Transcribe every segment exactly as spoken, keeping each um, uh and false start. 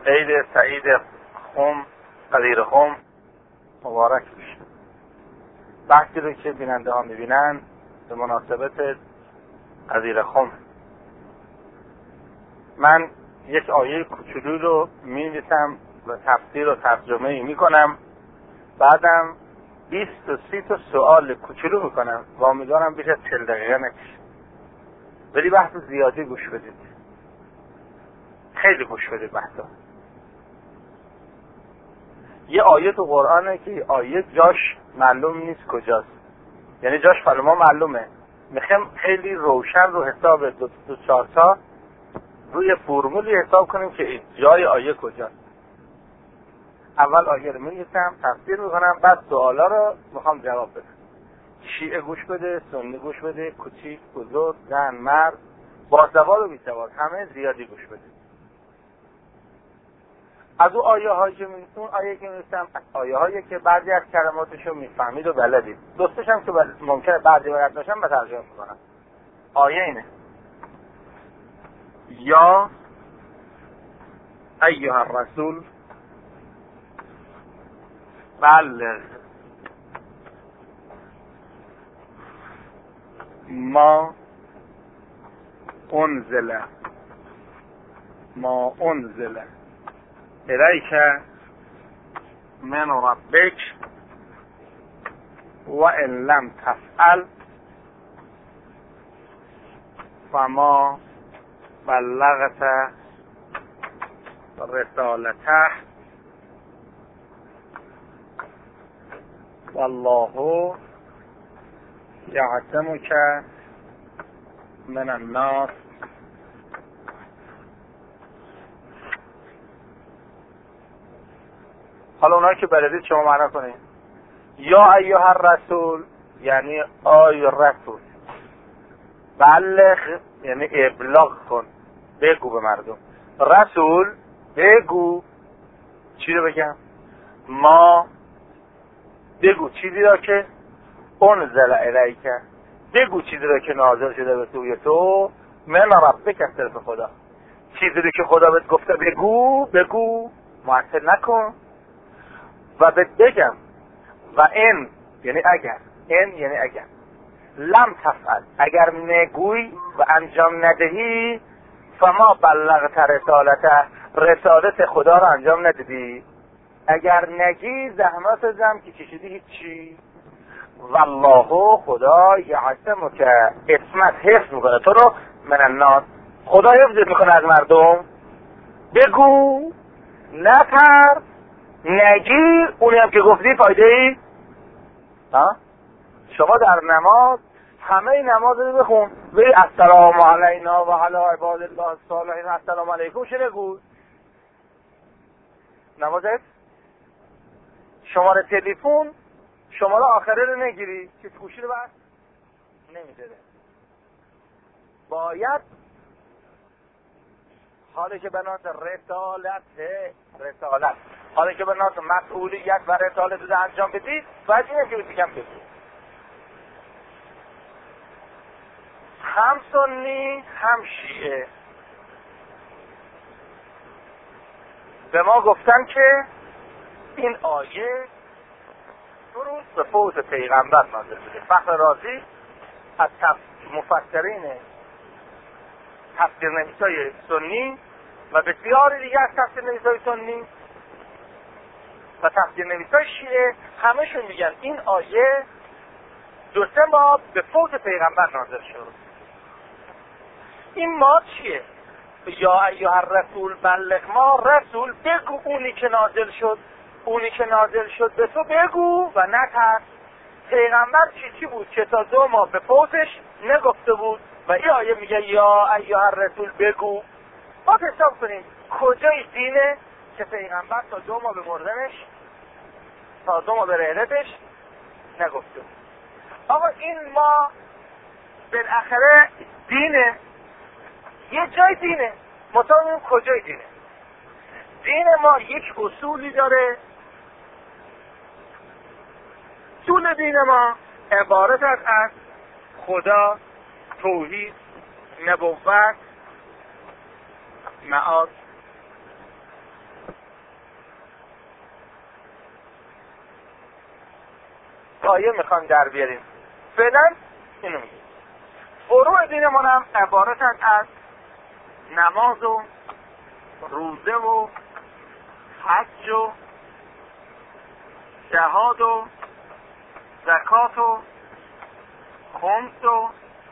عید سعید خم قدیر خم مبارک بشه. بحثی رو که بیننده ها میبینن به مناسبت قدیر خم، من یک آیه کوچولو رو می‌نویسم و تفسیر و ترجمه ای میکنم، بعدم بیست و سی تا سوال کوچولو میکنم و امیدوارم بیش از چهل دقیقه نکشه، ولی بحث زیادی گوش بدید، خیلی گوش بدید بحثا. یه آیه تو قرآنه که آیه جاش معلوم نیست کجاست، یعنی جاش برای ما معلومه، میخوایم خیلی روشن رو حساب دو دو چهار تا روی فرمولی حساب کنیم که جای آیه کجاست. اول آیه رو می‌نویسم، تفسیر میکنم، بعد سوالا رو میخوام جواب بدم. شیعه گوش بده، سنی گوش بده، کوچیک، بزرگ، زن، مرد، باسواد و بیسواد، همه زیادی گوش بده. از اون آیه هایی که می‌نویسم، آیه که می‌نویسم آیه هایی که بعضی از کلماتش رو میفهمید و بلدید، دوستش هم که ممکنه بعضی بلد باشم به ترجمه میکنم. آیه اینه: یا ایها الرسول بلغ ما انزل ما انزل الیک من ربک و ان لم تفعل فما بلغت رسالته والله یعصمک من الناس. حالا اونایی که بلدید شما معنا کنید. یا ایها الرسول یعنی آی رسول، بلغ یعنی ابلاغ کن، بگو به مردم. رسول بگو، چی رو بگم؟ ما بگو چیزی را که انزل الیک، بگو چیزی را که نازل شده به سوی تو، من ربک، از طرف خدا، چیزی رو که خدا بهت گفته بگو، بگو، معطل نکن. و بهت بگم و ان یعنی اگر، ان یعنی اگر، لم تفعل اگر نگوی و انجام ندهی، فما بلغت رسالته، رسالت خدا رو انجام ندادی. اگر نگی زحمت زم که کشیدی هیچی. والله خدا یعصمک، اسمت حفظ میکنه تو رو، من الناس، خدا حفظت میکنه از مردم. بگو، نتر، نگی، اونی هم که گفتی فایده ای ها؟ شما در نماز همه نماز رو بخون، بگی السلام علینا و علی عباد الله الصالحین، السلام علیکم چه نگو؟ نمازت شماره تلفن، شماره آخره رو نگیری که گوشی رو بس نمیده. باید حالی که به ناس رسالت رسالت حالی که به ناس مسئولیت و رسالت رو انجام بدید، باید اینه که بسیکم بگید. هم سنی هم شیعه به ما گفتن که این آیه درست به فوت پیغمبر نازل شده. فخر رازی از مفسرین تفسیر نویسای سنی و بسیاری دیگه از تفسیر نویسای سنی و تفسیر نویسای شیعه همشون میگن این آیه دو سه ماه به فوت پیغمبر نازل شد. این ما چیه؟ یا ایها الرسول بلغ ما، رسول بگو اونی که نازل شد، اونی که نازل شد به تو بگو و نترس. پیغمبر چی چی بود که تا دو ماه به فوتش نگفته بود و این آیه میگه یا ایها الرسول بگو. ما حساب کنیم کجای دینه که پیغمبر تا دو ماه به مردنش، تا دو ماه به رحلتش نگفته بود. آقا این ما بالاخره دینه، یه جای دینه، مطمئن کجای دینه؟ دین ما یک اصولی داره. اصول دین ما عبارت است از خدا، توحید، نبوت، معاد. آیه میخوان در بیاریم. فعلا اینو میگیم. فروع دینمون هم عبارتن از نماز و روزه و حج و جهاد و زکات و خمس و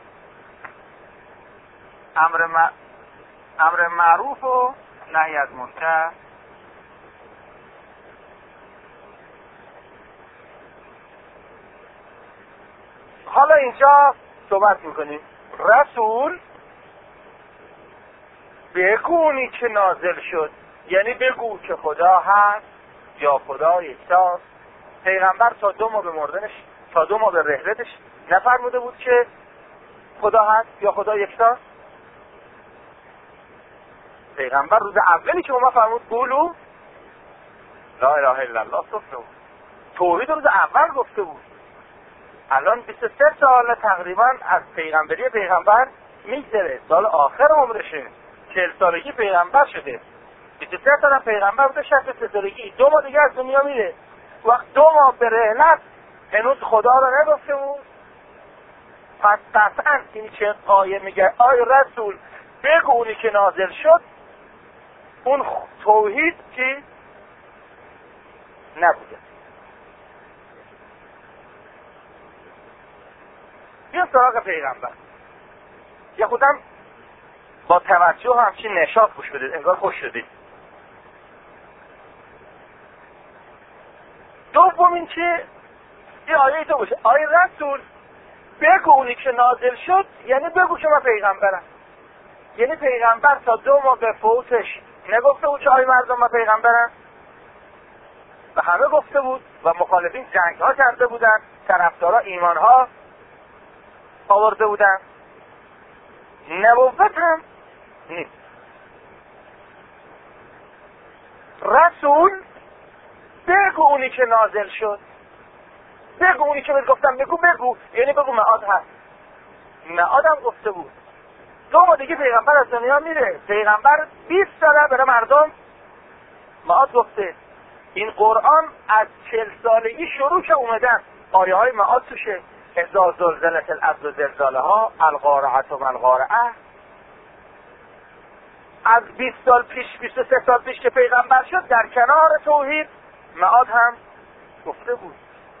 امر, م... امر معروف و نهی از منکر. حالا اینجا صحبت میکنیم رسول بگونی که نازل شد، یعنی بگو که خدا هست یا خدا یکتاست. پیغمبر تا دو ماه به مردنش، تا دو ماه به رحلتش نفرموده بود که خدا هست یا خدا یکتاست. پیغمبر روز اولی که اومد فرمود قولوا لا اله الا الله گفته بود. توحید روز اول گفته بود. الان بیست و سه سال تقریبا از پیغمبری پیغمبر میگذره، سال آخر عمرشه، چهل سالگی پیغمبر شده. بیست و سه سال پیغمبر بوده، شصت و سه سالگی دو ماه دیگه از دنیا میره. وقت دو ماه به رحلت هنوز خدا رو نگفته بود. پس قطعا این چه آیه میگه آی رسول بگو اونی که نازل شد اون توحید چی نبوده. بیا سراغ پیغمبر. یه خودم با توجه همچین نشاط گوش بدید، انگار خوش شدید. دوم این که این آیه تو باشه آیه رسول بگو اونی که نازل شد، یعنی بگو که من پیغمبرم. یعنی پیغمبر تا دو ماه به فوتش نگفته بود که آیه مردم من پیغمبرم، و همه گفته بود و مخالفین جنگ ها کرده بودن، طرفدارا ایمان ها آورده بودن. نبوت هم نیست. رسول بگو اونی که نازل شد، بگو اونی که بهت گفتم بگو بگو، یعنی بگو معاد هست. معاد هم گفته بود دو ماه دیگه پیغمبر از دنیا میره. پیغمبر بیست ساله برای مردم معاد گفته. این قرآن از چهل سالگی شروع که اومدن آیه های معاد توشه. اذا زلزلت الارض زلزالها القارعة ما القارعة. از بیست سال پیش، بیست و سه سال پیش که پیغمبر شد در کنار توحید معاد هم گفته بود.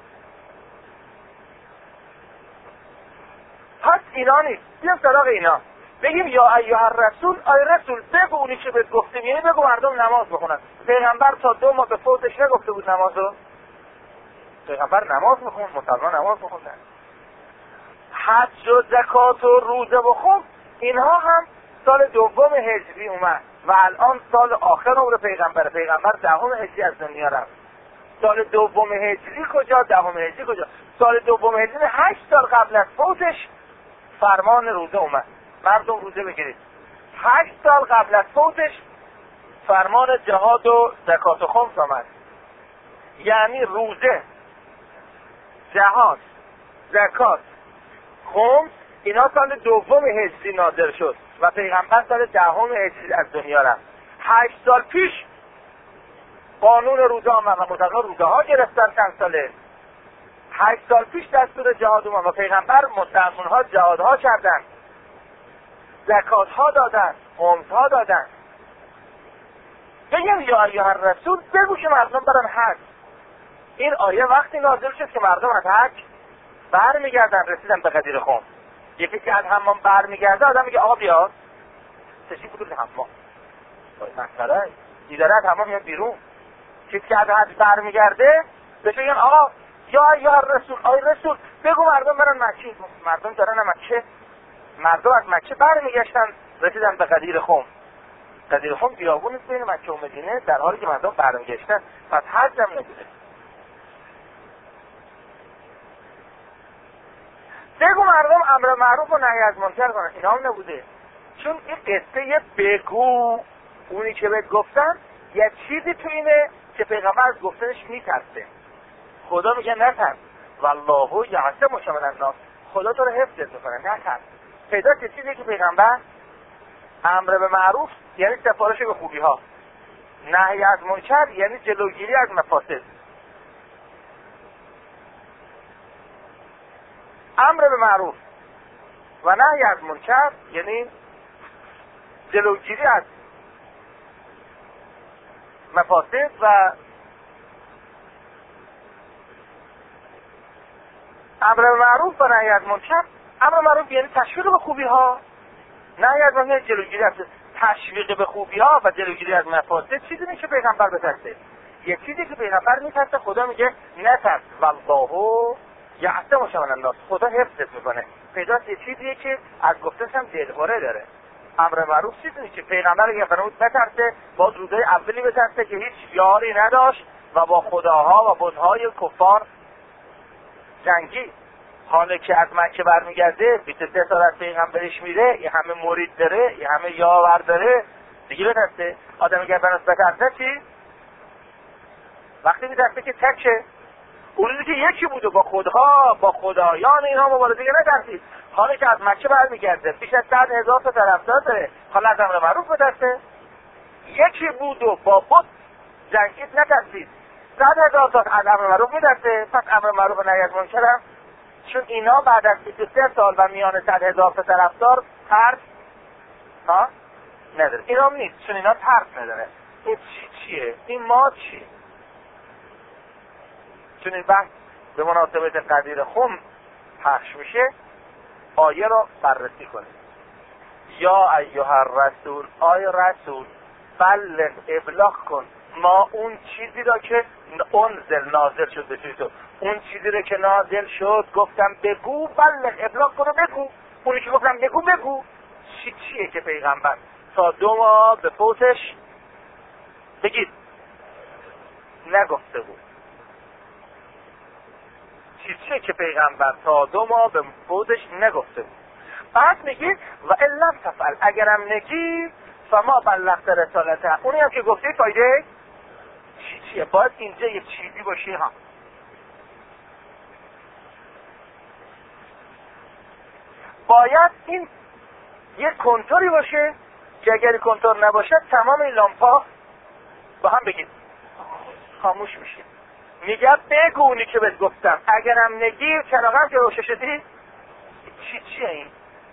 پس اینا نیست. بیام سراغ اینا بگیم یا ایها الرسول، آی رسول بگو اونی که بهت گفتیم، یعنی بگو مردم نماز بخونن. پیغمبر تا دو ماه به فوتش نگفته بود نمازو. پیغمبر نماز میخوند، مسلمان نماز میخوندن. حج و زکات و روزه و خمس اینها هم سال دوم هجری اومد و الان سال آخر عمر پیغمبر. پیغمبر دهم هجری از دنیا رفت. سال دوم هجری کجا؟ دهم هجری کجا؟ سال دوم هجری هشت سال قبل از فوتش فرمان روزه اومد. مردم روزه بگیرید. هشت سال قبل از فوتش فرمان جهاد و زکات و خمس آمد. یعنی روزه، جهاد، زکات، خمس اینا سال دوم هجری نازل شد و پیغمبر سال دهم هجری از دنیا رفت. هشت سال پیش قانون روزه آمد و مسلمان روزه ها گرفتن چند ساله. هشت سال پیش دستور جهاد اومد و پیغمبر مسلمان ها جهاد ها کردن، زکات ها دادن، خمس ها دادن. بگم یا ایها الرسول بگو که مردم برن حج. این آیه وقتی نازل شد که مردم از حج بر میگردن، رسیدن به غدیر خم. یکی که از حمام بر میگرده آدم میگه آقا بیاد تشریف بودید حمام، مسئله دیداره از حمام میاد بیرون. کسی که از حج بر میگرده بهش میگن آقا یا یا رسول، آی رسول بگو مردم برن مکه. مردم دارن مکه، مردم از مکه بر میگشتن رسیدن به غدیر خم. غدیر خم بیابون است بین مکه و مدینه، در حالی که مردم بر میگشتن. پس حج هم نبوده. بگو مردم امر معروف و نهی از منکر کنن، اینا هم نبوده. چون این قصه یه بگو اونی که بهت گفتن یه چیزی تو اینه که پیغمبر از گفتنش میترسه. خدا میگه نترس والله یعصمک من الناس، خدا تو رو حفظت میکنه، نترس. پیدا چه چیزی که پیغمبر امر به معروف یعنی سفارش به خوبی ها، نهی از منکر یعنی جلوگیری از مفاسد. امر به معروف و نهی از منکر یعنی جلوگیری از مفاسد و امر به معروف و نهی از منکر. امر به معروف یعنی تشویق به خوبی ها، نهی از منکر جلوگیری از تشویق به خوبی ها و جلوگیری از مفاسد. چیزی نیست که پیغمبر بترسه، یه چیزی که پیغمبر میترسه. خدا میگه نترس والله یعصمک من الناس، خدا حفظت میکنه. پیداست یه چیزیه که از گفتنش هم دلهوره داره. امر معروف چیزی نیست که پیغمبر اگه فرمود نترسه، باز روزای اولی بترسه که هیچ یاری نداشت و با خداها و بتهای کفار جنگی. حالا که از مکه برمیگرده بیست و سه سال از پیغمبرش میره، یه همه مرید داره، یه همه یاور داره، دیگه بترسه؟ آدم اگر بنسبت بترسه چی؟ وقتی میترسه که تکه. اون روزی که یکی بود و با خودها با خدایان اینها مبارزه نترسید. حالا که از مکه برمیگرده بیش از صد هزار تا طرفدار داره، حالا از امر معروف بترسه؟ یکی بود و با بت جنگید نترسید، صد هزار تا از امر معروف میترسه. پس امر معروف و نهی از منکر هم، چون اینا بعد از بیست و سه سال و میان صد هزار تا طرفدار ترس ها نداره. اینا هم نیست، چون اینا ترس نداره. این چی چیه؟ این ما چی؟ چون این بحث به مناسبت قدیر خم پخش میشه، آیه رو بررسی کنیم. یا ایها الرسول، آی رسول، بلغ ابلاغ کن ما اون چیزی را که انزل نازل شد به توی تو، اون چیزی را که نازل شد گفتم بگو، بلغ ابلاغ کن و بگو. اونی که گفتم بگو بگو. چی چیه که پیغمبر تا دو ماه به فوتش بگید نگفته بود؟ چی چیه که پیغمبر تا دو ماه به فوتش نگفته بود؟ بعد میگید و الا تفعل، اگرم نگی فما بلغت رسالته، اونی هم که گفتی فایده چی چیه؟ باید اینجا یه چیزی باشه ها. باید این یه کنتوری باشه که اگر کنتور نباشه تمام این لامپا با هم بگید خاموش میشه. میگه بگو اونی که بهت گفتم، اگرم نگی چراغم که روشن شدی چی چیه این؟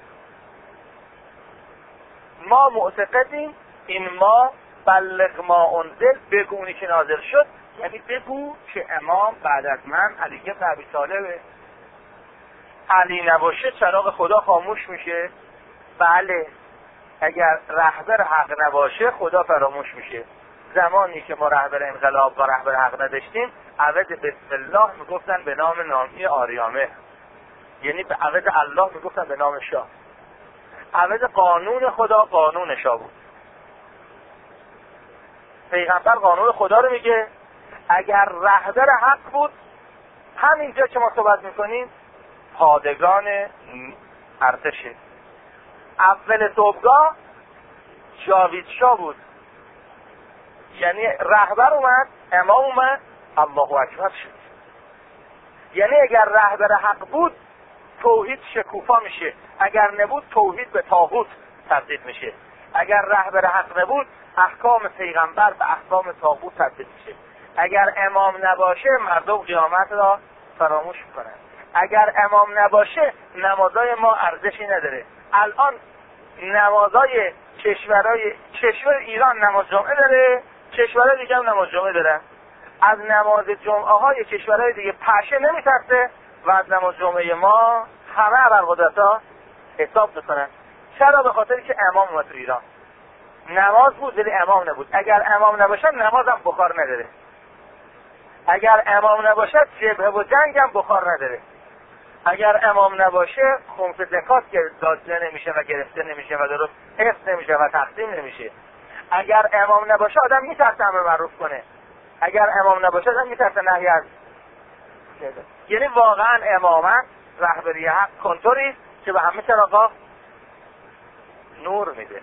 ما معتقدیم این ما بلغ ما انزل، بگو اونی که نازل شد، یعنی بگو که امام بعد از من علی ابن ابی طالبه. علی نباشه چراغ خدا خاموش میشه. بله، اگر رهبر حق نباشه خدا فراموش میشه. زمانی که ما رهبر انقلاب و رهبر حق نداشتیم، عوض بسم الله میگفتن به نام نامی آریامه، یعنی به عوض الله میگفتن به نام شاه. عوض قانون خدا قانون شاه بود. پیغمبر قانون خدا رو میگه. اگر رهبر حق بود، همینجا که ما صحبت میکنیم پادگان ارتشه. اول صبحگاه جاوید شاه بود، یعنی رهبر اومد، امام اومد، الله اکبر شد. یعنی اگر رهبر حق بود توحید شکوفا میشه، اگر نبود توحید به طاغوت تبدیل میشه. اگر رهبر حق نبود احکام پیغمبر به احکام طاغوت تبدیل میشه. اگر امام نباشه مردم قیامت را فراموش میکنن. اگر امام نباشه نمازای ما ارزشی نداره. الان نمازای کشورهای کشور ایران نماز جمعه داره، کشورهای دیگه هم نماز جمعه دارن. از نماز جمعه های کشورهای دیگه پشه نمیترسه و از نماز جمعه ما همه ابرقدرت‌ها حساب میکنن. چرا؟ به خاطر که امام اومد تو ایران. نماز بود ولی امام نبود. اگر امام نباشه نماز هم بخار نداره. اگر امام نباشه جبهه و جنگ هم بخار نداره. اگر امام نباشه خمس زکات که داده نمیشه و گرفته نمیشه و درست حفظ نمیشه و تقسیم نمیشه. اگر امام نباشه آدم میترسه امر معروف کنه. اگر امام نباشه آدم میترسه نهی از. یعنی واقعا امامت رهبری حق کنتوری که به همه چراغا نور میده.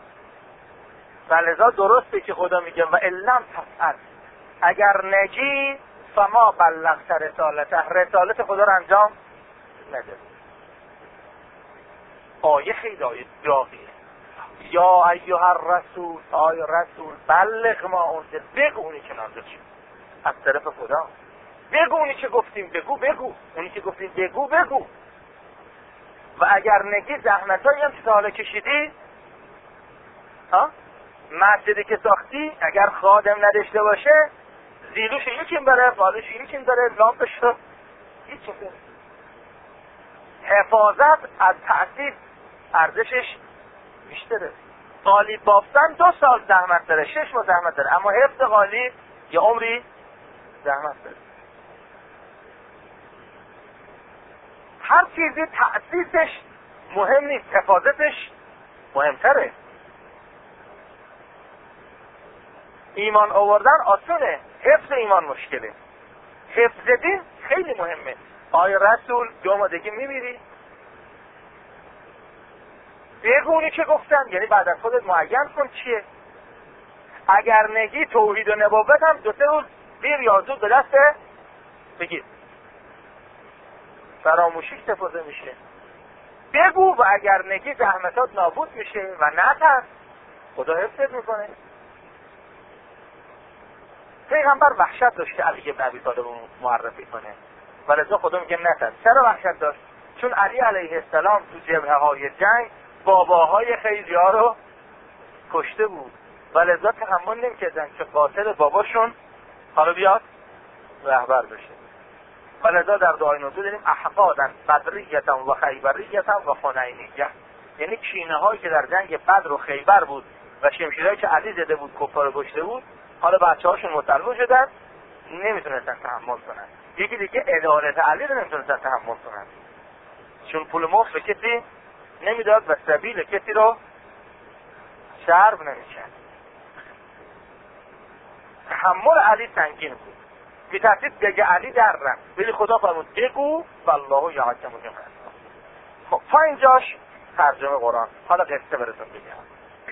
ولذا درسته که خدا میگه و الم تفعل، اگر نگی فما بلغت رسالته، رسالت خدا رو انجام نده. آیه خیلی آیه داغیه. یا ایها الرسول، آی رسول، بلغ ما انزل، بگو اونی که نازل شد از طرف خدا. بگو اونی که گفتیم بگو بگو، اونی که گفتیم بگو بگو. و اگر نگی زحمتایی هم که تا حالا کشیدی، ها مسجدی که ساختی اگر خادم نداشته باشه زیروش یکیم بره، بالش یکیم بره، لامپش رو یکیم بره. حفاظت از تأسیس ارزشش بیشتره. قالیب بافتن دو سال زحمت داره، شش ماه زحمت داره، اما حفظ قالیب یه عمری زحمت داره. هر چیزی تأسیسش مهم نیست، حفاظتش مهمتره. ایمان آوردن آسونه، حفظ ایمان مشکله. حفظ دین خیلی مهمه. آیا رسول دو آمادگی میمیری؟ بگونی که گفتن، یعنی بعد از خودت معین کن چیه. اگر نگی توحید و نبوت هم دو سه روز دیر یا زود به دست بگیر، فراموشی استفاده میشه. بگو و اگر نگی زحمتات نابود میشه و نترس، خدا حفظت میکنه. پیغمبر وحشت داشت که علی بن ابی طالب معرفی کنه، ولذا خدا میگه نترس. چرا وحشت داشت؟ چون علی علیه السلام تو جبهه های جنگ باباهای خیلی ها رو کشته بود، ولذا تحمل نمیکردن که قاتل باباشون حالا بیاد رهبر بشه. ولذا در دعای نزول داریم احقادا بدریتا و خیبریتا و حنینیه، یعنی کینه هایی که در جنگ بدر و خیبر بود و شمشیرهایی که علی زده بود کفار رو کشته بود، حالا بچه هاشون مسلمان شدن نمیتونستن تحمل کنن. یکی دیگه ادارت علی رو نمیتونستن تحمل کنن، چون پول مفت به کسی نمیداد و سبیل کسی رو شرب نمیشن. تحمل علی سنگین بود. بی ترتیب بگه علی در رفت، ولی خدا فرمود بگو والله یحکم بین. خب تا اینجاش ترجمه قرآن. حالا قصه براتون بگم.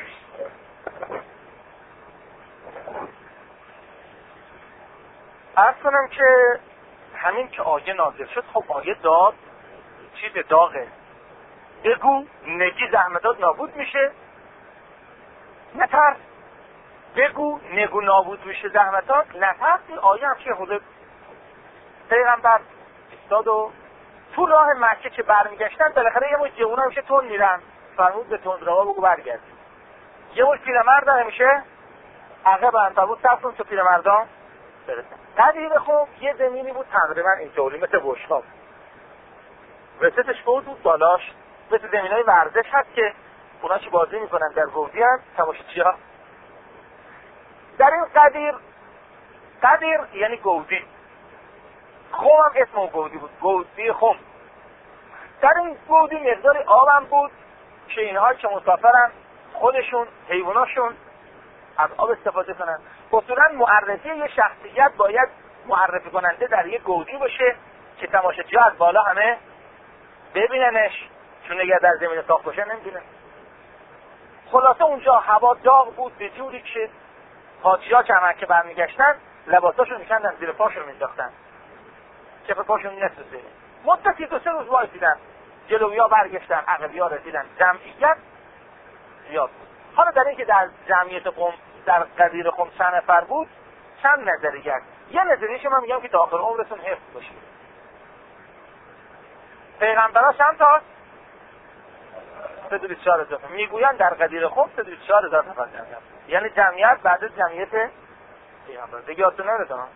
عرض کنم که همین که آیه نازل شد، خب آیه داد چیز داغه. بگو نگی زحمتات نابود میشه، نترس. بگو نگو نابود میشه زحمتات، نترس. این آیه هم چیه؟ خود پیغمبر استاد و تو راه مکه که برمیگشتن بالاخره یه مش جوونا میشه تون میرن، فرمود به تندروا بگو برگرد. یه مش پیرمرد میشه عقب انتابوت صف تو پیرمردان برسن. قدیر خوب یه زمینی بود تقریبا اینطوری مثل بشقاب، وسطش بود بود بالاش مثل زمینای ورزش هست که اونا چی بازی میکنن در گودی هست تماشاچی ها. در این قدیر، قدیر یعنی گودی، خم هم اسم گودی بود، گودی خم. در این گودی مقداری آب هم بود که اینها که مسافرن خودشون حیواناشون از آب استفاده کنن. اصولا معرفی یه شخصیت باید معرفی کننده در یه گودی باشه که تماشاچی ها از بالا همه ببیننش، چون اگر در زمین ساخت باشه نمیبینن. خلاصه اونجا هوا داغ بود به جوری که حاجی ها که مکه برمیگشتن لباساشون میکندن زیر پاشون مینداختن که به پاشون نسوزه. مدتی دو سه روز وایسیدن، جلوی ها برگشتن، عقبی ها رسیدن، جمعیت زیاد بود. حالا در این که در جمعیت قوم در قدیر قوم چند نفر بود چند نظریه هست. یه نظریه که من میگم که تا آخر عمرتون حفظ باشه. پیغمبرها چند تا هست؟ سه سوه بیست و چهار هزار. میگوین در قدیر قوم سه سوه بیست و چهار هزار نفر جمعیت، یعنی جمعیت بعد از جمعیت پیغمبر. دیگه یادتون نره تا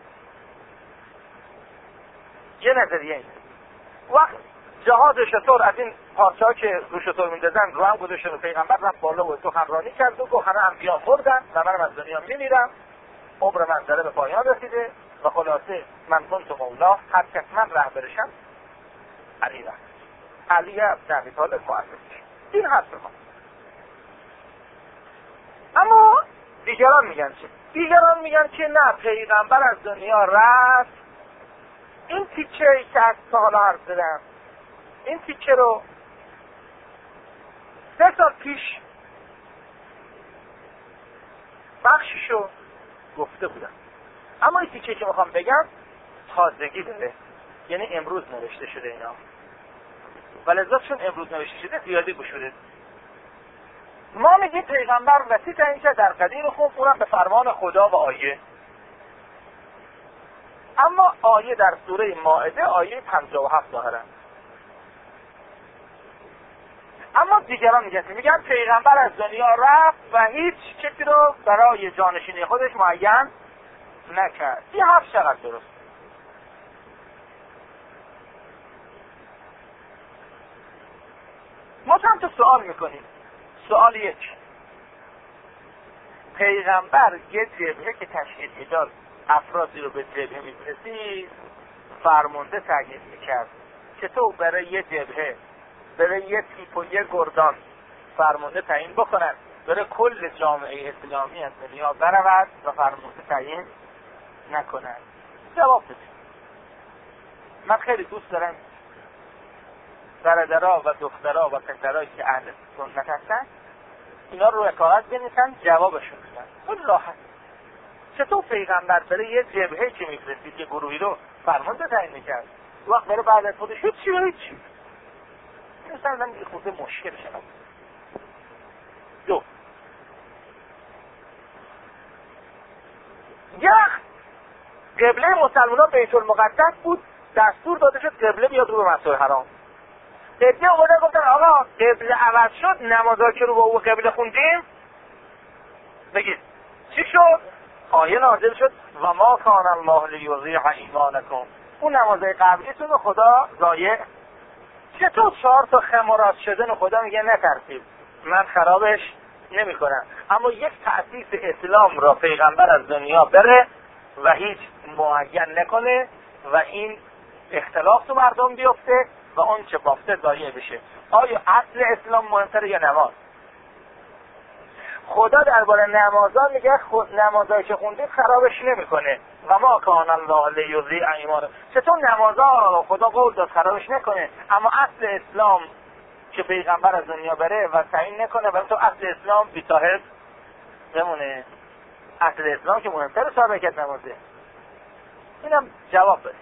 یه نظریه اینه. وقت جهاز شطور از این پارچه ها که رو شطور میندازن رو هم گذاشتن و پیغمبر رفت بالا و سخنرانی کرد و گفت همه انبیا مردن و منم از دنیا میمیرم، عمر من داره به پایان رسیده و خلاصه من کنت مولا، هر کس من رهبرشم علی رفت. علی بن ابی طالب مؤسسش. این حرف ما. اما دیگران میگن چه؟ دیگران میگن که نه، پیغمبر از دنیا رفت. این تیکه که از حالا حرف زدم، این تیکه رو سه سال پیش بخششو گفته بودم، اما این تیکه که میخوام بگم تازگی داره، یعنی امروز نوشته شده اینا، ولذا چون امروز نوشته شده زیادی گوش بدید. ما میگیم پیغمبر وسیط این که در قدیر خوب، اونم به فرمان خدا و آیه. اما آیه در سوره مائده آیه پنجاه و هفت ظاهرا اما دیگران میگن میگن پیغمبر از دنیا رفت و هیچ چیزی رو برای جانشینی خودش معین نکرد. این حرف چقدر درست؟ ما چند تا سوال میکنیم. سوال یک، پیغمبر یه جبهه که تشکیل میداد افرادی رو به جبهه میفرستید فرمانده تعیین میکرد، چطور برای یه جبهه برای یه تیپ و یه گردان فرمانده تعیین بکنن برای کل جامعه اسلامی از دنیا برود و فرمانده تعیین نکنن؟ جواب بدید. من خیلی دوست دارم برادرها و دخترها و پسرهایی که اهل سنت هستن اینا رو کاغذ بنویسن جوابشون بدن. خیلی راحت. چطور پیغمبر برای یه جبهه که میفرستید یه گروهی رو فرمانده تعیین میکرد وقت برای بعد از خودش هیچ چی و هیچ چی؟ مثلا یه خورده مشکل شد. دو، یک قبله مسلمانان بیت المقدس بود، دستور داده شد قبله بیاد رو به مسجد حرام. دیگه اومدن گفتن آقا قبله عوض شد، نمازا که رو با او قبله خوندیم بگید چی شد؟ آیه نازل شد و ما کان الله لیضیع ایمانکم، اون نمازای قبلیتون رو خدا ضایع. چطور چهار تا خمارات شدن خدا میگه نترسید من خرابش نمی کنم، اما یک تأسیس اسلام را پیغمبر از دنیا بره و هیچ معین نکنه و این اختلاف تو مردم بیفته و اون چه بافته ضایع بشه؟ آیا اصل اسلام مهمتره یا نماز؟ خدا درباره نمازا میگه خود نمازایی که خوندید خرابش نمیکنه و ما کان الله لیضیع ایمانکم. چطور نمازا خدا قول داد خرابش نکنه اما اصل اسلام که پیغمبر از دنیا بره و تعیین نکنه و تو اصل اسلام بی صاحب بمونه؟ اصل اسلام که مهمتره صاحب حرکت نمازه. اینم جواب بده.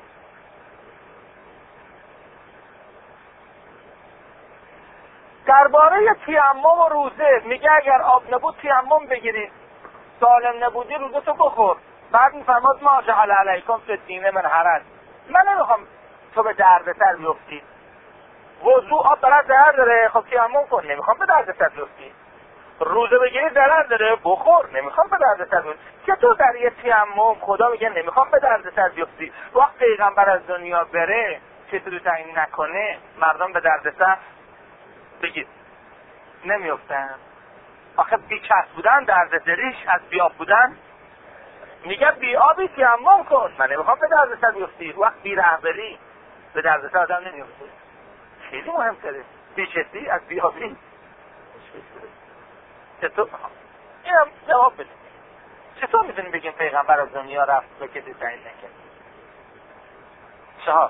درباره تیمم و روزه میگه اگر آب نبود تیمم بگیرید، سالم نبودی روزه تو بخور. بعد میفرماد ما جعل علیکم فی الدین من حرج، من نمیخوام تو به دردسر بیفتی. وضو آب برات ضرر داره، خب تیمم کن، نمیخوام به دردسر بیفتی. روزه بگیری ضرر داره، بخور، نمیخوام به دردسر بیفتی. چطور در یه تیمم خدا میگه نمیخوام به دردسر بیفتی، وقت پیغمبر از دنیا بره چطور تعیین نکنه مردم به دردسر بگید نمیافتن؟ آخه بی چسب بودن درد دریش از بیاب بودن. میگه بی آبی تیمم کن، من نمیخوام به دردسر بیفتی. وقت بی رهبری به دردسر آدم نمیفته. خیلی مهمتره بی چسبی از بی آبی. چطور؟ اینم جواب بده. چطور میتونیم بگیم پیغمبر از دنیا رفت و کسی تعیین نکرد؟ چهار،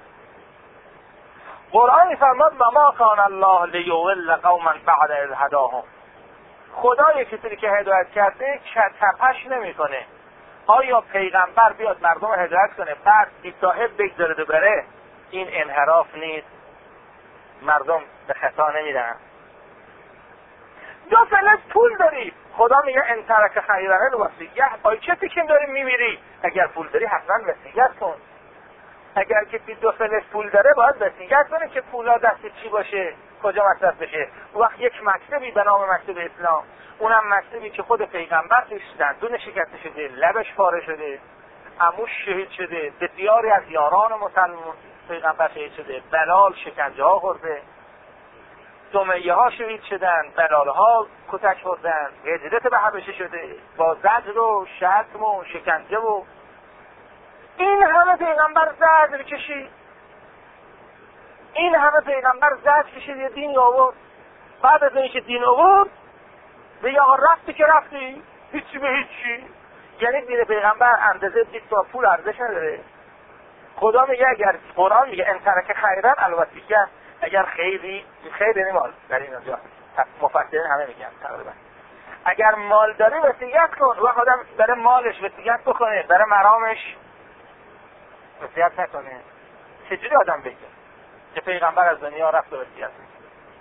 قرآن فرمود و ما کان الله لیضل قوما بعد اذ هداهم، خدا یک کسی که هدایت کرده تپش نمیکنه. آیا پیغمبر بیاد مردم رو هدایت کنه بعد بی صاحب بگذاره بره؟ این انحراف نیست؟ مردم به خطا نمیرن. دو فلس پول داری، خدا میگه ان ترک خیرا الوصیه، آیا چه فکر داری میمیری؟ اگر پول داری حتما وصیت کن. اگر کسی دو فلس پول داره باید وصیت کنه که پولا دست چی باشه، کجا مصرف بشه. وقت یک مکتبی به نام مکتب اسلام، اونم مکتبی که خود پیغمبر توش دندون شکسته شده، لبش پاره شده، عموش شهید شده، بسیاری از یاران مسلمان پیغمبر شهید شده، بلال شکنجه ها خورده، سمیه ها شهید شدن، بلال ها کتک خوردن، هجرت به حبشه شده با زجر و شتم و شکنجه و این همه پیغمبر زجر کشید، این همه پیغمبر زجر کشید یه دین آورد. بعد از اینکه دین آورد بگه آقا رفتی که رفتی هیچی به هیچی، یعنی دین پیغمبر اندازه بیست تا پول ارزش نداره. خدا میگه اگر قرآن میگه ان ترک خیرا الوصیه، اگر خیری خیر یعنی مال در این جا مفسرین همه میگن تقریبا اگر مال داری وصیت کن. و آدم برای مالش وصیت بکنه برای مرامش وصیت نکنه، چجوری آدم بگه که پیغمبر از دنیا رفت و وصیت نکنه؟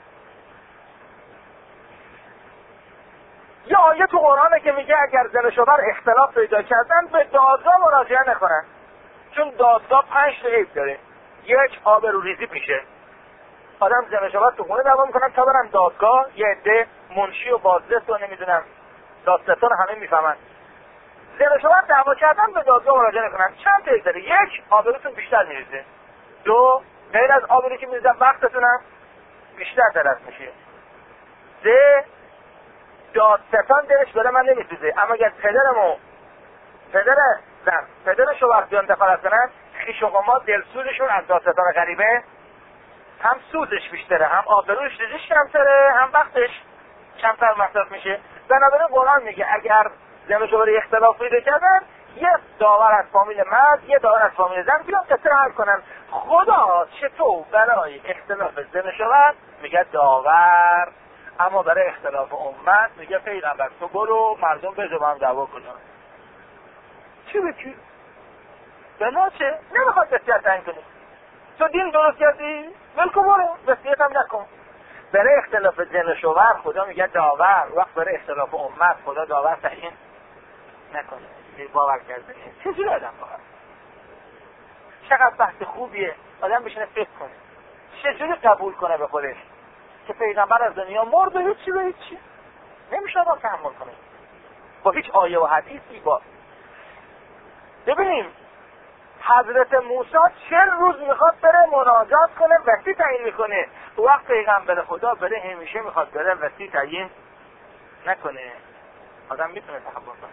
یه آیه تو قرآنه که میگه اگر زن و شوهر اختلاف پیدا کردن به دادگاه مراجعه نکنن، چون دادگاه پنج تا عیب داره. یک، آبروریزی میشه، آدم زمین شبات تو خونه دعوا میکنن تا برن دادگاه، یه عده منشی و بازرس و نمیدونم دادستان همه میفهمن. زمین شبات دعوا کردن به دادگاه مراجعه نکنن، چند تا داره؟ یک، آبروتون بیشتر میریزه. دو، غیر از آبرویی که میریزن وقتتونم بیشتر درست میشه. سه، دادستان دلش بره من نمیسوزه، اما اگر پدرمو پدر زن پدرشو وقت بیان دخالت کنن، خیش و قما دلسوزشون از دادستان غریبه هم سودش بیشتره، هم آبروش ریزش کمتره، هم وقتش کمتر مصرف میشه. بنابراین قرآن میگه اگر زمین شبات اختلاف پیدا کردن، یه داور از فامیل مرد یه داور از فامیل زن بیان قصه حل کنن. خدا چطور برای اختلاف زمین شبات میگه داور، اما برای اختلاف امت میگه پیغمبر تو برو مردم به زبان دعوا کنن. چی بکی؟ بنا چه؟ نمیخواد وصیت تعیین کنی. تو دین درست کردی؟ ولکن برو وصیت هم نکن. برای اختلاف زن و شوهر خدا میگه داور، وقت برای اختلاف امت خدا داور تعیین نکنه. باور کرده چجوری آدم باور؟ چقدر بحث خوبیه آدم بشینه فکر کنه چجوری قبول کنه به خودش که پیغمبر از دنیا مرد و هیچی به هیچی نمیشه آدم تحمل کنه با هیچ آیه و حدیثی. با ببینیم حضرت موسی چه روز میخواد بره مناجات کنه وصی تعیین میکنه، وقت پیغمبر خدا بره همیشه میخواد بره وصی تعیین نکنه. آدم میتونه تحمل کنه.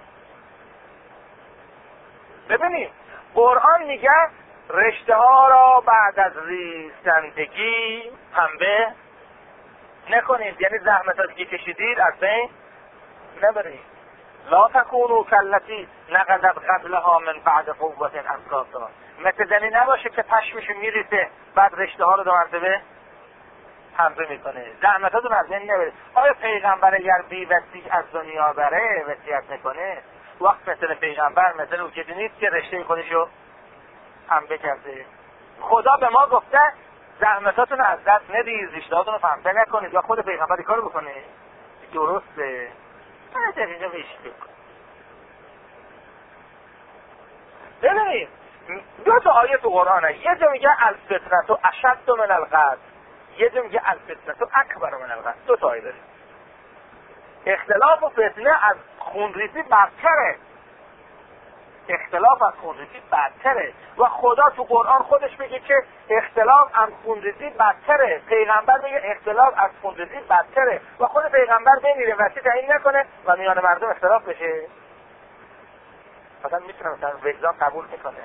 ببینیم قرآن میگه رشته ها را بعد از ریستندگی پنبه نکنید، یعنی زحمتاتی که کشیدید از بین نبرید. لا تکونوا کالتی نقضت غزلها من بعد قوة انکاسا، مثل زنی نباشه که پشمشو میریسه بعد رشته ها رو دو مرتبه پنبه میکنه. زحمتاتون از بین نبرید. آیا پیغمبر اگر بی وصیت از دنیا بره وصیت میکنه؟ وقت مثل پیغمبر مثل او که نیست که رشته خودشو پنبه کرده. خدا به ما گفته زحمتاتون از دست ندید، رشتهاتون رو پنبه نکنید. یا خود پیغمبر کارو بکنه؟ درسته. من دقیقه بهش بکن. ببینید دو تا آیه تو قرآنه، یه جا میگه الفتنة اشد من القتل، یه جا میگه الفتنة اکبر من القتل. دو تا آیه داره. اختلاف و فتنه از خونریزی بدتره، اختلاف از خونریزی بدتره و خدا تو قرآن خودش میگه که اختلاف از خونریزی بدتره. پیغمبر میگه اختلاف از خونریزی بدتره و خود پیغمبر بمیره وصیت تعیین نکنه و میان مردم اختلاف بشه. مثلا میتونه مثلا وجدان قبول میکنه.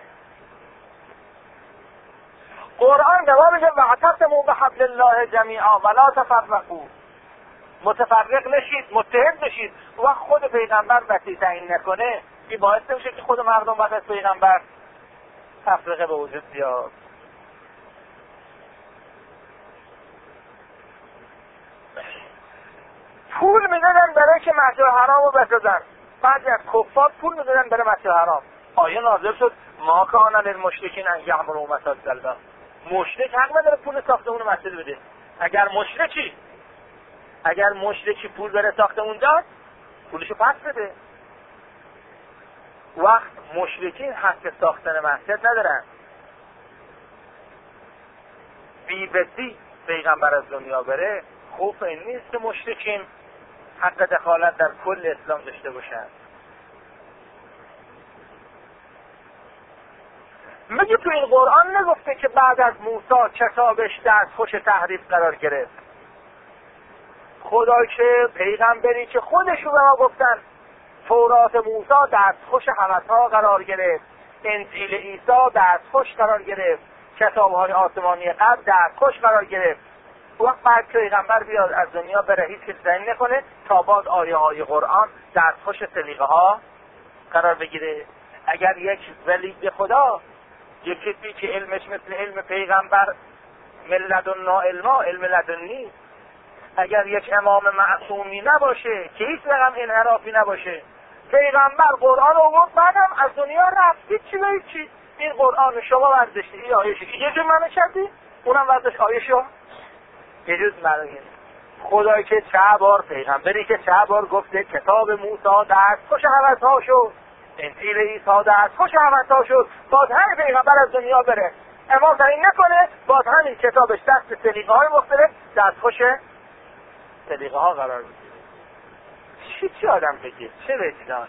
قرآن به ما میگه واعتصموا بحبل الله جمیعا ولا تفرقوا، متفرق نشید، متحد نشید. و خود پیغمبر وصیت تعیین نکنه، این باعث نمیشه که خود مردم بعد از پیغمبر تفرقه به وجود بیاد. پول میدادن برای که مسجد حرام رو بسازن، بعضی از کفار پول میدادن برای مسجد حرام. آیه نازل شد ما کان للمشرکین ان یعمروا مساجد الله، مشرک حق نداره پول ساختمون مسجد بده. اگر مشرکی اگر مشرکی پول بره ساختمون داد، پولشو پس بده. وقت مشرکین حق ساختن مسجد ندارن. بی بدی پیغمبر از دنیا بره، خوف این نیست که مشرکین حق دخالت در کل اسلام داشته باشن. میگه تو این قرآن نگفته که بعد از موسی کتابش دستخوش تحریف قرار گرفت. خدا که پیغمبری که خودشون به ما گفتن تورات موسی دستخوش هوس‌ها قرار گرفت، انجیل عیسی دستخوش قرار گرفت، کتاب‌های آسمانی قبل دستخوش قرار گرفت. وقت بعد پیغمبر بیاد از دنیا بره هیچ کس تعیین نکنه تا بعد آیه های قرآن دستخوش سلیقه ها قرار بگیره. اگر یک ولی به خدا، یک کسی که علمش مثل علم پیغمبر من لدنا علما، علم لدنی، اگر یک امام معصومی نباشه که هیچ رقم انحرافی نباشه، پیغمبر قرآن آورد بعدم از دنیا رفت، هیچی به هیچی. این قرآن شما ورداشتی، این آیه‌شو یه جور معنی کردی، اونم ورداشت آیه‌شو یه جور معنی. خدایی که چه بار پیغمبری که چه بار گفته کتاب موسی دستخوش هوس‌ها شد، انجیل عیسی دستخوش هوس‌ها شد، باز هر پیغمبر از دنیا بره امام تعیین نکنه، باز همین کتابش دست سلیقه های مختلف دستخوش سلیقه ها قرار میده. چی چی آدم بگه؟ چه وجدان؟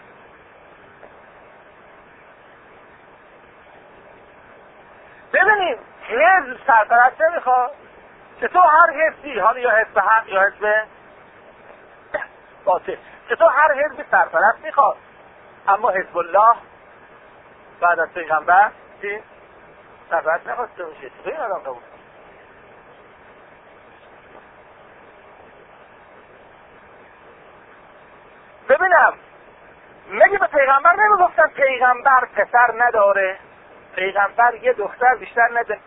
ببینیم حزب سرپرست نمیخواد که تو هر حزبی، حالا یا حزب حق یا حزب باطل، که تو هر حزبی سرپرست میخواد، اما حزب الله بعد از پیغمبر چی؟ سرپرست نخواسته میشه. تو این آدم قبول ببینم مگه به پیغمبر نمیگفتن پیغمبر پسر نداره؟ پیغمبر یه دختر بیشتر نده،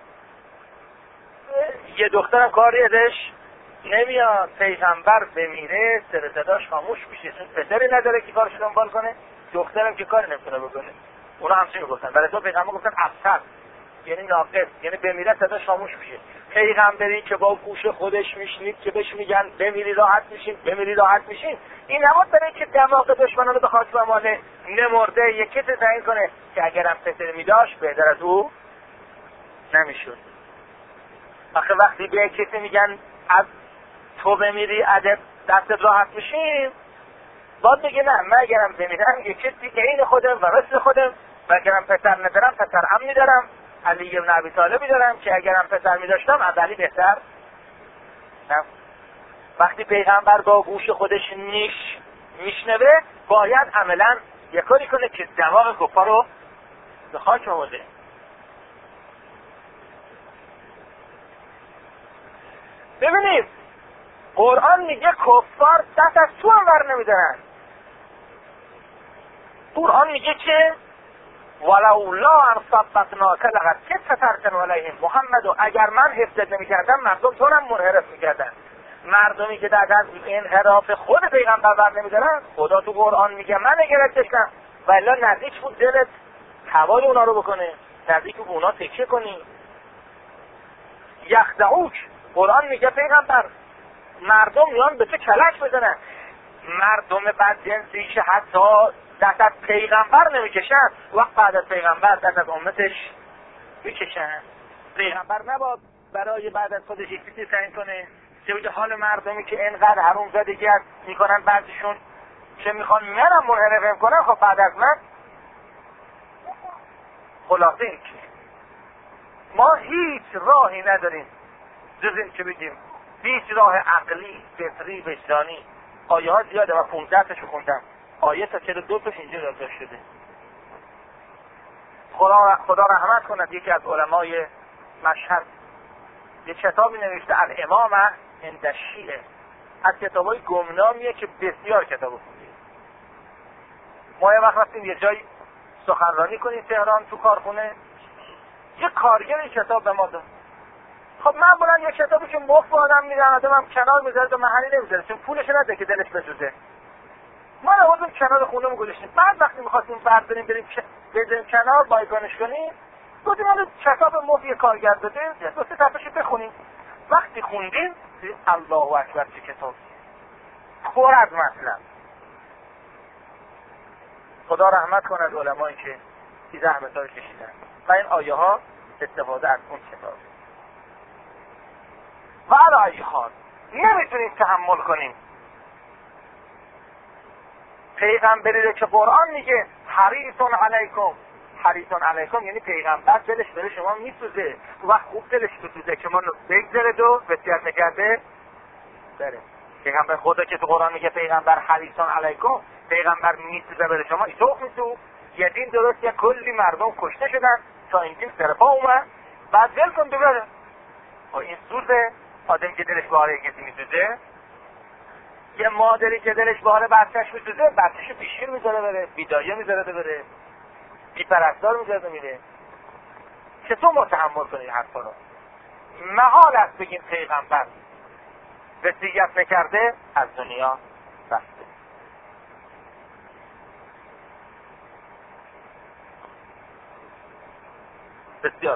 یه دخترم کاری ازش نمیاد. پیغمبر بمیره سر صداش خاموش میشه، چون پسری نداره که کارش دنبال کنه، دخترم که کاری نمیتونه بکنه. اونا همچین میگفتن. برای تو پیغمبر گفتن افسر، یعنی ناقص، یعنی بمیره صداش خاموش میشه. پیغمبری که با گوش خودش میشنید که بهش میگن بمیری راحت میشین، بمیری راحت میشین، این نبود برای که دماغ دشمنان رو به خاک بماله، نمرده یکی تعیین کنه که اگرم پسر میداشت بهتر از او نمیشد. آخه وقتی به کسی میگن از تو بمیری ادب دستت راحت میشین، باید بگه نه، من اگرم بمیرم یه کسی که این خودم و رسل خودم، و اگرم پسر ندارم پسر هم میدارم، علی بن ابی طالب میدارم که اگرم پسر میداشتم از علی بهتر. نه، وقتی پیغمبر با گوش خودش نیش میشنوه باید عملا یه کاری کنه که دماغ کفار رو به خاک آورده. ببینید قرآن میگه کفار دست از تو هم ور نمیدارن. قرآن میگه که ولولا ان ثبتناک لقد كنت تركن علیهم محمد، و اگر من حفظت نمیکردم مردم تو هم منحرف میکردن. مردمی که در از انحراف خود پیغمبر ور نمیدارن، خدا تو قرآن میگه من نگرد داشتم و الا نزدیک بود دلت هوای اونا رو بکنه، نزدیک بود اونا تکیه کنی. یخدعوک، قرآن میگه پیغمبر مردم میان به تو کلک بزنن. مردم بدجنسی که حتی دست از پیغمبر نمیکشن، وقت بعد از پیغمبر دست از امتش میکشن. پیغمبر نباید برای بعد از خودش یک چیزی تعیین کنه که بگه حال مردمی که اینقدر حروم زدگی میکنن بعضیشون که میخوان منم منحرف کنن، خب بعد از من خلاصه این که ما هیچ راهی نداریم جز این که بگیم هیچ راه عقلی فطری وجدانی. آیه ها زیاده و پونزده تاشو خوندم، آیه تا چهل و دو تاش اینجا یادداشت شده. خدا خدا رحمت کند، یکی از علمای مشهد یه کتابی نوشته الامامه عند الشیعه، از کتابای گمنامیه که بسیار کتاب خوندیم. ما یه وقت رفتیم یه جای سخنرانی کنیم تهران تو کارخونه، یه کارگر کتاب به ما داد. خب من بلند یه کتابی که مفت آدم میدن آدمم کنار میذاره و محلی نمیذاره چون پولش نده که دلش بسوزه. ما رو آوردیم کنار خونه‌مون گذاشتیم. بعد وقتی می‌خواستیم برداریم بریم بذاریم کنار بایگانش کنیم، گفتیم حالا کتاب مفت یه کارگر داده، یه دو سه صفحه‌شو بخونیم. وقتی خوندیم الله اکبر چه کتاب پر از مطلب. خدا رحمت کند علمایی که این زحمت‌ها رو کشیدن و این آیه ها استفاده از اون کتاب. و علی ای حال نمیتونیم تحمل کنیم پیغمبری رو که قرآن میگه حریصون علیکم، حریصون علیکم یعنی پیغمبر دلش دل شما میسوزه، وقت خوب دلش بسوزه که ما رو بگذره دو وصیت نکرده بره. پیغمبر خدا که تو قرآن میگه پیغمبر حریصون علیکم، پیغمبر میسوزه بره شما ایتوخ میسو. یه دین درست یه کلی مردم کشته شدن تا این دین سرپا اومد، بعد دل کن دو بره. این سوزه آدم که دلش باره کسی میسوزه. یه مادری که دلش باره بچهش میسوزه، بچهشو پیشگیر میذاره بره، بیدایه میذاره بره، بی پرستار میذاره میره. چطور ما تحمل کنیم این حرفا رو؟ محال است بگیم پیغمبر وصیت نکرده از دنیا رفته. بسیار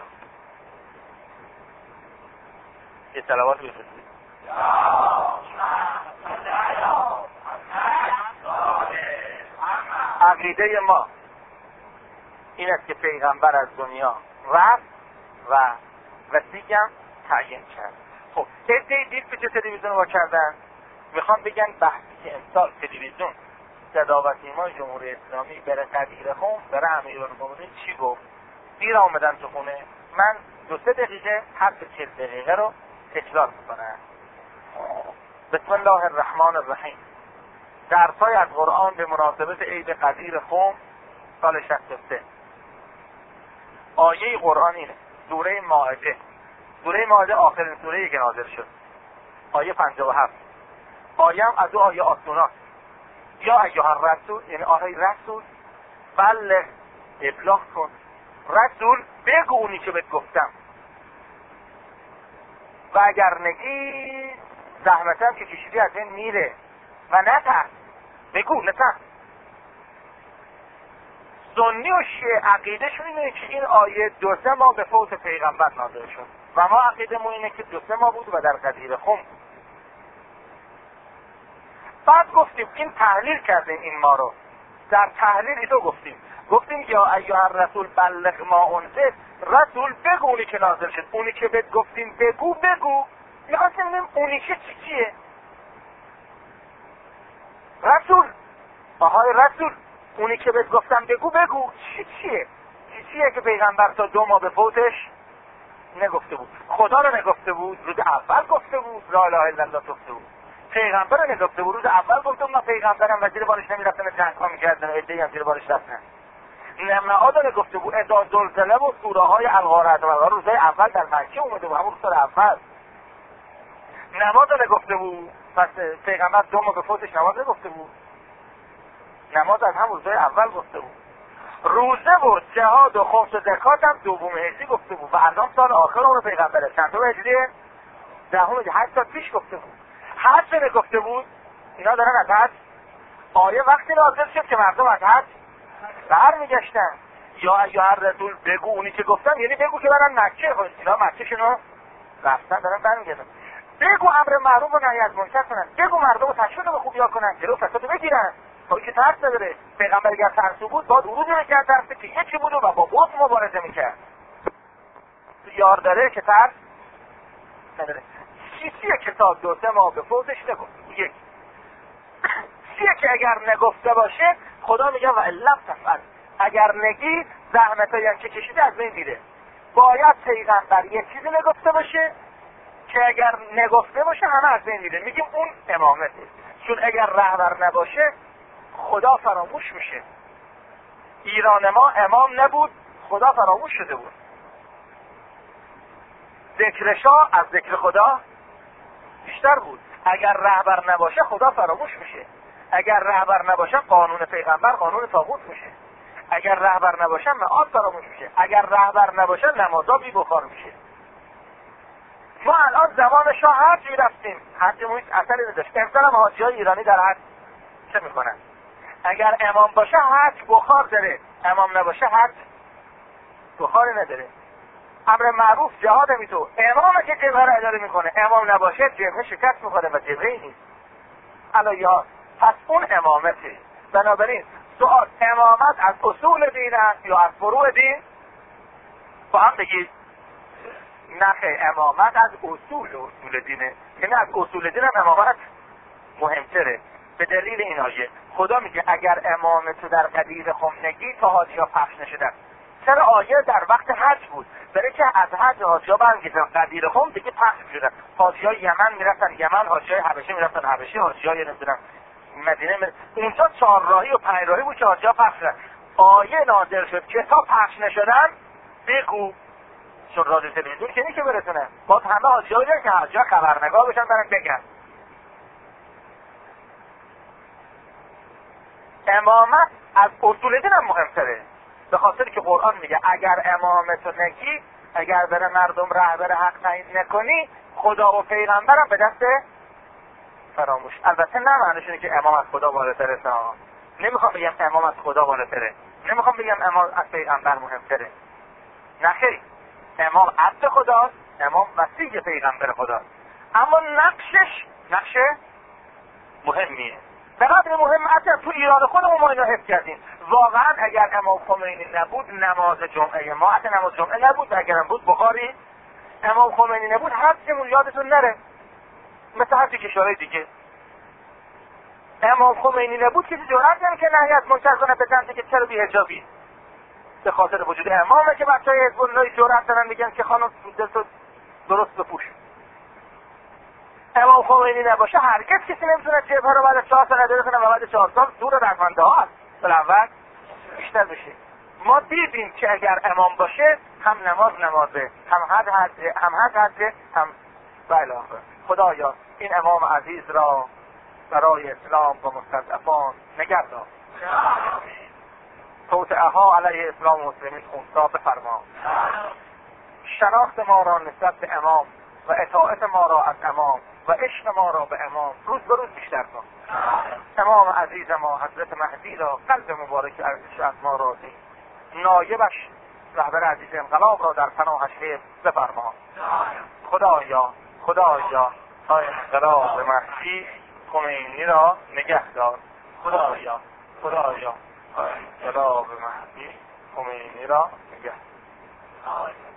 یه صلوات بفرستید. عقیده ما این است که پیغمبر از دنیا رفت و و سیگم تعیین کرد. خب عده‌ای دید که چه تلویزیون وا کردن، میخوام بگن بحثی که امسال تلویزیون صدا و سیمای جمهوری اسلامی بره قدیر خم بره امیرالمومنین چی گفت، دیر آمدن تو خونه. من دو سه دقیقه حرف چهل دقیقه رو تکرار میکنم. بسم الله الرحمن الرحیم. درس‌های از قرآن به مناسبت عید قدیر خم سال شصت و سه. آیه قرآن اینه، سوره مائده. سوره مائده آخرین سوره‌ای که نازل شد، آیه پنجاه و هفت. آیه هم از دو آیه آسوناست. یا ایها الرسول، یعنی آیه رسول، بلغ ابلاغ کن. رسول بگو اونی که بهت گفتم و اگر نگی زحمتم که کشیدی از این میره و نترس، بگو نترس. سنی و شیعه عقیدهشون اینه که این آیه دو سه ماه به فوت پیغمبر نازل شد و ما عقیدمون اینه که دو سه ماه بود و در قدیر خم. بعد گفتیم این تحلیل کردیم این ما رو. در تحلیل ایتو گفتیم گفتیم یا ایها الرسول بلغ ما انزل، رسول بگو اونی که نازل شد. اونی که بهت گفتیم بگو بگو. میخواستیم ببینیم اونی که چی چیه. رسول، آهای رسول، اونی که بهت گفتم بگو بگو چی چیه. چی چیه که پیغمبر تا دو ماه به فوتش نگفته بود. خدا رو نگفته بود، روز اول گفته بود لا اله الا الله گفته بود. پیغمبر رو نگفته بود، روز اول گفته بود من پیغمبرم و زیر بارش نمیرفتن، جنگ ها میکردن و ادهی هم زیر بارش رفتن. نمعاد رو نگفته بود، اذا زلزله و سوره های الغارت و روزهای اول در مکه اومده بود، همون روز اول. نماز رو نگفته بود، پس پیغمبر دو ماه به فوتش نماز نگفته بود. نماز از همون روزهای اول گفته بود. روزه و جهاد و خمس و زکات هم دوم هجری گفته بود و الان سال آخر عمر پیغمبره. چندم هجریه؟ دهم هجری، هشت سال پیش گفته بود. حج نگفته بود. اینا دارن از حج. آیه وقتی نازل شد که مردم از حج برمیگشتن. یا ایها الرسول بگو اونی که گفتم، یعنی بگو که برن مکه. اینا مکه شنو رفتن دارن برمیگردن. بگو امر معروف و نهی از منکر کنن. بگو مردم رو تشویق به خوبیا کنن، جلو فساد بگیرن. تا که ترس نداره. پیغمبر اگر ترسو بود باید عروضی نکرد ترسه که یکی بود و با بوت مبارزه میکرد. یار داره که ترس نداره. چیزیه که تا دو سه ماه به فوتش نگفت. یک چیزیه که اگر نگفته باشه خدا میگه و الا تفعل، اگر نگی زحمتایی هم که کشیده از بین میره. باید پیغمبر یک چیزی نگفته باشه که اگر نگفته باشه همه از بین میره. میگیم اون امامته، چون اگر رهبر نباشه خدا فراموش میشه. ایران ما امام نبود، خدا فراموش شده بود. ذکر شاه از ذکر خدا بیشتر بود. اگر رهبر نباشه خدا فراموش میشه. اگر رهبر نباشه قانون پیغمبر قانون طاغوت میشه. اگر رهبر نباشه معاد فراموش میشه. اگر رهبر نباشه نمازا بی بخار میشه. ما الان زمان شاه حج میرفتیم، حجمون هیچ اثری نداشت. امسال هم حاجیای ایرانی در حج چه میکنن؟ اگر امام باشه حج بخار داره، امام نباشه حج بخاری نداره. امر معروف جهاد میتو، امام که جبهه را اداره میکنه، امام نباشه جبهه شکست میکنه و جبهه نیست. الان پس اون امامته. بنابراین سؤال امامت از اصول دین است یا از فروع دین؟ با هم بگید نخه، امامت از اصول اصول دینه. یعنی از اصول دین هم امامت مهمتره. به دلیل این آیه خدا میگه اگر امامت در قدیر خم نگی تا حاجیا پخش نشدن. چرا آیه در وقت حج بود؟ برای که از حج حاجیا برمیگردن قدیر خم دیگه پخش شدن. حاجیا یمن میرفتن یمن، حاجیا حبشه میرفتن حبشه، حاجیا نمیدونم مدینه می... اونجا چهار راهی و پنج راهی بود که حاجیا پخش شدن. آیه نازل شد که تا پخش نشدن بگو، چون رادیو تلویزیون که نیست که برسونه. باز همه حاجیا بگن که حاجیا خبرنگار بشن برن بگن. امامت از اصول دین هم مهمتره، به خاطر که قرآن میگه اگر امامتو نگی، اگر بره مردم رهبر حق تعیین نکنی، خدا و پیغمبرم به دست فراموش. البته نه معنیش اینه که امام از خدا بالاتره. نمیخوام بگم امام از خدا بالاتره، نمیخوام بگم امام از پیغمبر مهمتره. نه خیر، امام عبد خداست، امام وصی پیغمبر خداست، اما نقشش نقش مهمیه. به قدر مهم اصلا تو ایران خودمون ما اینو حفظ کردیم. واقعا اگر امام خمینی نبود نماز جمعه ما اصلا نماز جمعه نبود، اگرم بود بخاری امام خمینی نبود حدسمون یادتون نره، مثل هر کشورهای دیگه. امام خمینی نبود کسی جرئت نمی‌کنه نهی از منکر کنه به سمتی که چرا بی‌حجابی. به خاطر وجود امامه که بچهای حزب الله جرئت دارن میگن که خانم دلتو درست بپوش. امام خمینی نباشه هرگز کسی نمیتونه جبهه رو بعد چهار سال اداره کنه و بعد چهار سال دور رفنده ها بالاول بیشتر بشه. ما دیدیم که اگر امام باشه هم نماز نمازه، هم حد حده، هم حد حده، هم بله. خدایا این امام عزیز را برای اسلام و مستضعفان نگه دار. توطئه‌ها علیه اسلام و مسلمین خونسا بفرما. شناخت ما را نسبت به امام و اطاعت ما را از امام و عشق ما را به امام روز به روز بیشتر کن. امام عزیز ما حضرت مهدی را قلب مبارک ارزش از ما راضی، نایبش رهبر عزیز انقلاب را در پناهش حفظ بفرما. خدایا خدایا تا انقلاب مهدی خمینی را نگه دار. خدایا خدایا تا انقلاب مهدی خمینی را نگه دار.